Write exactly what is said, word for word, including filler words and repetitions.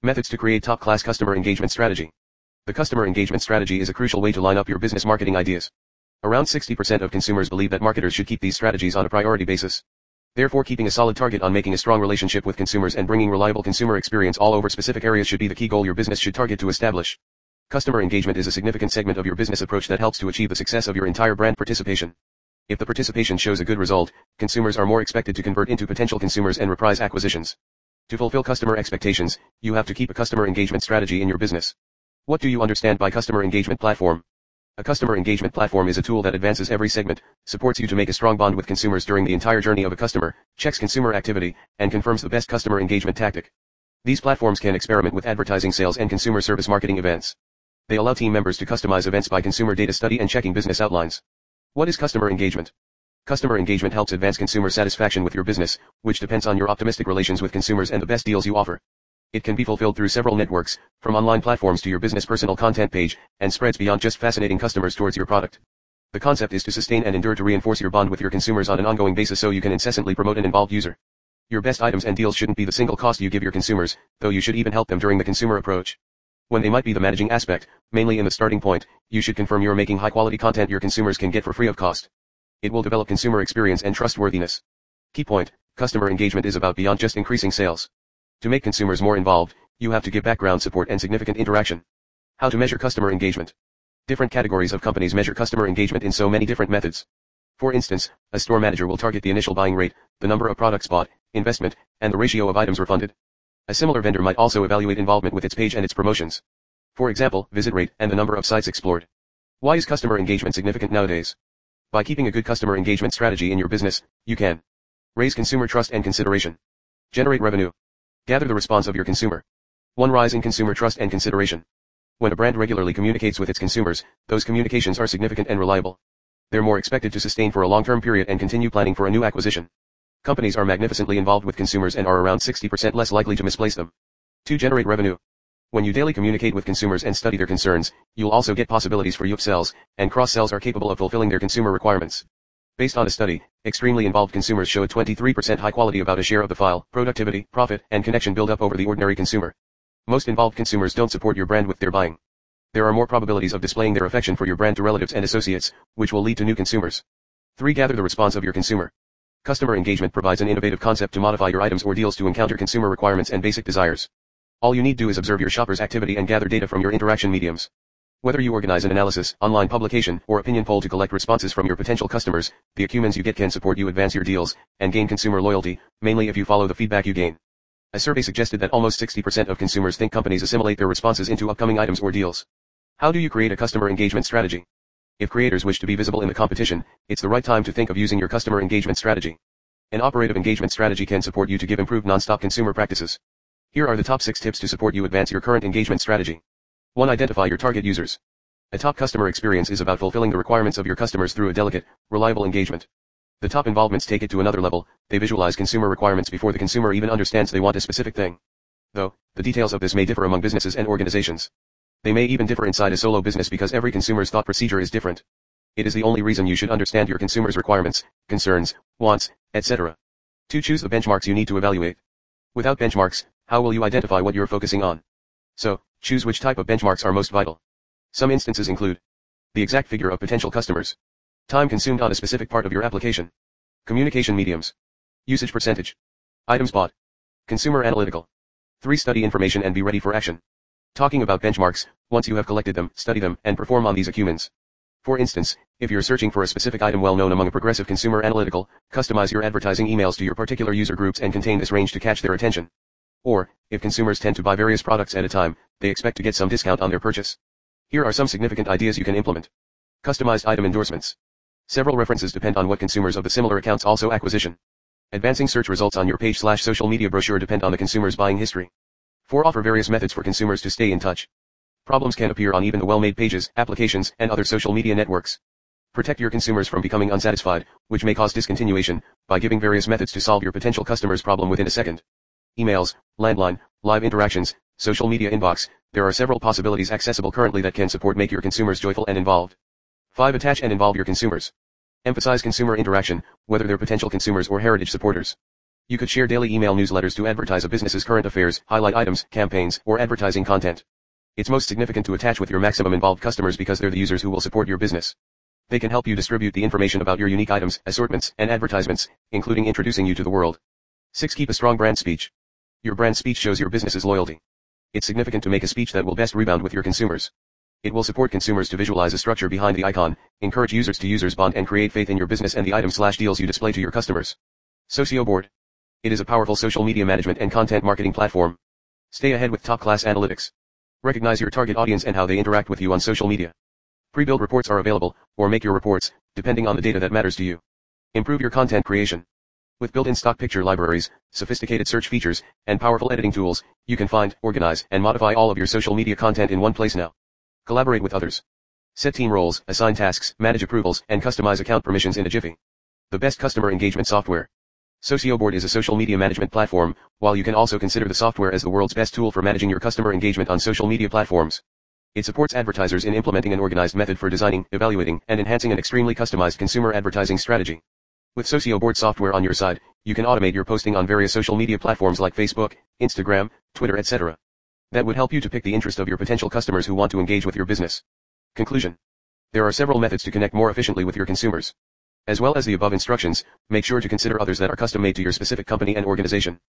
Methods to create top-class customer engagement strategy. The customer engagement strategy is a crucial way to line up your business marketing ideas. Around sixty percent of consumers believe that marketers should keep these strategies on a priority basis. Therefore, keeping a solid target on making a strong relationship with consumers and bringing reliable consumer experience all over specific areas should be the key goal your business should target to establish. Customer engagement is a significant segment of your business approach that helps to achieve the success of your entire brand participation. If the participation shows a good result, consumers are more expected to convert into potential consumers and reprise acquisitions. To fulfill customer expectations, you have to keep a customer engagement strategy in your business. What do you understand by customer engagement platform? A customer engagement platform is a tool that advances every segment, supports you to make a strong bond with consumers during the entire journey of a customer, checks consumer activity, and confirms the best customer engagement tactic. These platforms can experiment with advertising, sales, and consumer service marketing events. They allow team members to customize events by consumer data study and checking business outlines. What is customer engagement? Customer engagement helps advance consumer satisfaction with your business, which depends on your optimistic relations with consumers and the best deals you offer. It can be fulfilled through several networks, from online platforms to your business personal content page, and spreads beyond just fascinating customers towards your product. The concept is to sustain and endure to reinforce your bond with your consumers on an ongoing basis so you can incessantly promote an involved user. Your best items and deals shouldn't be the single cost you give your consumers, though you should even help them during the consumer approach. When they might be the managing aspect, mainly in the starting point, you should confirm you're making high-quality content your consumers can get for free of cost. It will develop consumer experience and trustworthiness. Key point, customer engagement is about beyond just increasing sales. To make consumers more involved, you have to give background support and significant interaction. How to measure customer engagement? Different categories of companies measure customer engagement in so many different methods. For instance, a store manager will target the initial buying rate, the number of products bought, investment, and the ratio of items refunded. A similar vendor might also evaluate involvement with its page and its promotions. For example, visit rate and the number of sites explored. Why is customer engagement significant nowadays? By keeping a good customer engagement strategy in your business, you can raise consumer trust and consideration, generate revenue, gather the response of your consumer. one Rise in consumer trust and consideration. When a brand regularly communicates with its consumers, those communications are significant and reliable. They're more expected to sustain for a long-term period and continue planning for a new acquisition. Companies are magnificently involved with consumers and are around sixty percent less likely to misplace them. two Generate revenue. When you daily communicate with consumers and study their concerns, you'll also get possibilities for upsells, and cross-sells are capable of fulfilling their consumer requirements. Based on a study, extremely involved consumers show a twenty-three percent high quality about a share of the file, productivity, profit, and connection build up over the ordinary consumer. Most involved consumers don't support your brand with their buying. There are more probabilities of displaying their affection for your brand to relatives and associates, which will lead to new consumers. three Gather the response of your consumer. Customer engagement provides an innovative concept to modify your items or deals to encounter consumer requirements and basic desires. All you need to do is observe your shopper's activity and gather data from your interaction mediums. Whether you organize an analysis, online publication, or opinion poll to collect responses from your potential customers, the acumens you get can support you advance your deals, and gain consumer loyalty, mainly if you follow the feedback you gain. A survey suggested that almost sixty percent of consumers think companies assimilate their responses into upcoming items or deals. How do you create a customer engagement strategy? If creators wish to be visible in the competition, it's the right time to think of using your customer engagement strategy. An operative engagement strategy can support you to give improved non-stop consumer practices. Here are the top six tips to support you advance your current engagement strategy. one Identify your target users. A top customer experience is about fulfilling the requirements of your customers through a delicate, reliable engagement. The top involvements take it to another level. They visualize consumer requirements before the consumer even understands they want a specific thing. Though, the details of this may differ among businesses and organizations. They may even differ inside a solo business because every consumer's thought procedure is different. It is the only reason you should understand your consumer's requirements, concerns, wants, et cetera. two Choose the benchmarks you need to evaluate. Without benchmarks, how will you identify what you're focusing on? So, choose which type of benchmarks are most vital. Some instances include the exact figure of potential customers, time consumed on a specific part of your application, communication mediums, usage percentage, items bought, consumer analytical. three Study information and be ready for action. Talking about benchmarks, once you have collected them, study them, and perform on these acumens. For instance, if you're searching for a specific item well known among a progressive consumer analytical, customize your advertising emails to your particular user groups and contain this range to catch their attention. Or, if consumers tend to buy various products at a time, they expect to get some discount on their purchase. Here are some significant ideas you can implement. Customized item endorsements. Several references depend on what consumers of the similar accounts also acquisition. Advancing search results on your page slash social media brochure depend on the consumer's buying history. four Offer various methods for consumers to stay in touch. Problems can appear on even the well-made pages, applications, and other social media networks. Protect your consumers from becoming unsatisfied, which may cause discontinuation, by giving various methods to solve your potential customer's problem within a second. Emails, landline, live interactions, social media inbox, there are several possibilities accessible currently that can support make your consumers joyful and involved. five Attach and involve your consumers. Emphasize consumer interaction, whether they're potential consumers or heritage supporters. You could share daily email newsletters to advertise a business's current affairs, highlight items, campaigns, or advertising content. It's most significant to attach with your maximum involved customers because they're the users who will support your business. They can help you distribute the information about your unique items, assortments, and advertisements, including introducing you to the world. six. Keep a strong brand speech. Your brand speech shows your business's loyalty. It's significant to make a speech that will best rebound with your consumers. It will support consumers to visualize a structure behind the icon, encourage users to users bond and create faith in your business and the items slash deals you display to your customers. Socio Board. It is a powerful social media management and content marketing platform. Stay ahead with top-class analytics. Recognize your target audience and how they interact with you on social media. Pre-built reports are available, or make your reports, depending on the data that matters to you. Improve your content creation. With built-in stock picture libraries, sophisticated search features, and powerful editing tools, you can find, organize, and modify all of your social media content in one place now. Collaborate with others. Set team roles, assign tasks, manage approvals, and customize account permissions in a jiffy. The best customer engagement software. Socio Board is a social media management platform, while you can also consider the software as the world's best tool for managing your customer engagement on social media platforms. It supports advertisers in implementing an organized method for designing, evaluating, and enhancing an extremely customized consumer advertising strategy. With Socio Board software on your side, you can automate your posting on various social media platforms like Facebook, Instagram, Twitter, et cetera. That would help you to pick the interest of your potential customers who want to engage with your business. Conclusion. There are several methods to connect more efficiently with your consumers. As well as the above instructions, make sure to consider others that are custom made to your specific company and organization.